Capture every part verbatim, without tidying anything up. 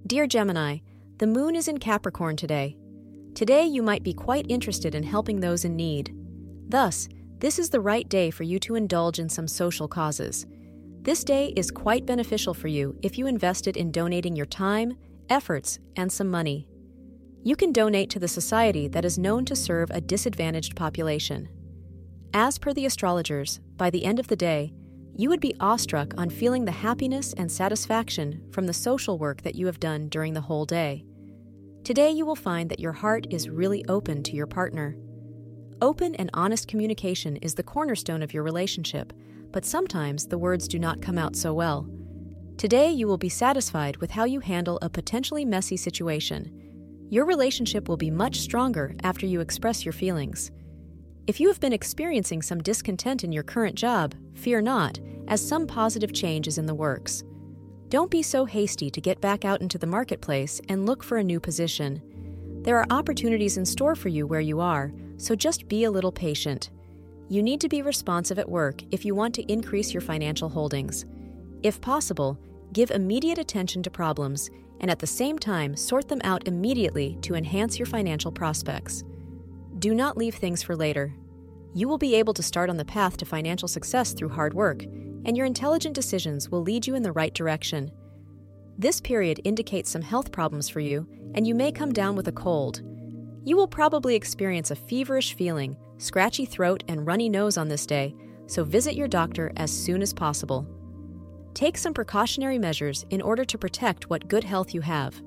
Dear Gemini, the moon is in Capricorn today. Today you might be quite interested in helping those in need. Thus, this is the right day for you to indulge in some social causes. This day is quite beneficial for you if you invested in donating your time, efforts, and some money. You can donate to the society that is known to serve a disadvantaged population. As per the astrologers, by the end of the day, you would be awestruck on feeling the happiness and satisfaction from the social work that you have done during the whole day. Today you will find that your heart is really open to your partner. Open and honest communication is the cornerstone of your relationship, but sometimes the words do not come out so well. Today you will be satisfied with how you handle a potentially messy situation. Your relationship will be much stronger after you express your feelings. If you have been experiencing some discontent in your current job, fear not, as some positive change is in the works. Don't be so hasty to get back out into the marketplace and look for a new position. There are opportunities in store for you where you are, so just be a little patient. You need to be responsive at work if you want to increase your financial holdings. If possible, give immediate attention to problems and at the same time sort them out immediately to enhance your financial prospects. Do not leave things for later. You will be able to start on the path to financial success through hard work, and your intelligent decisions will lead you in the right direction. This period indicates some health problems for you, and you may come down with a cold. You will probably experience a feverish feeling, scratchy throat, and runny nose on this day, so visit your doctor as soon as possible. Take some precautionary measures in order to protect what good health you have.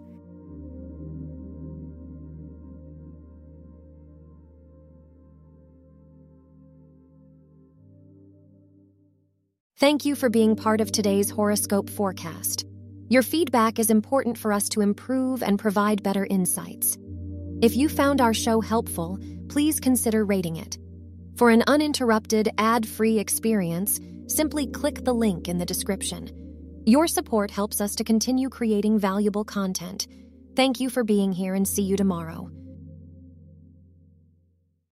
Thank you for being part of today's horoscope forecast. Your feedback is important for us to improve and provide better insights. If you found our show helpful, please consider rating it. For an uninterrupted, ad-free experience, simply click the link in the description. Your support helps us to continue creating valuable content. Thank you for being here and see you tomorrow.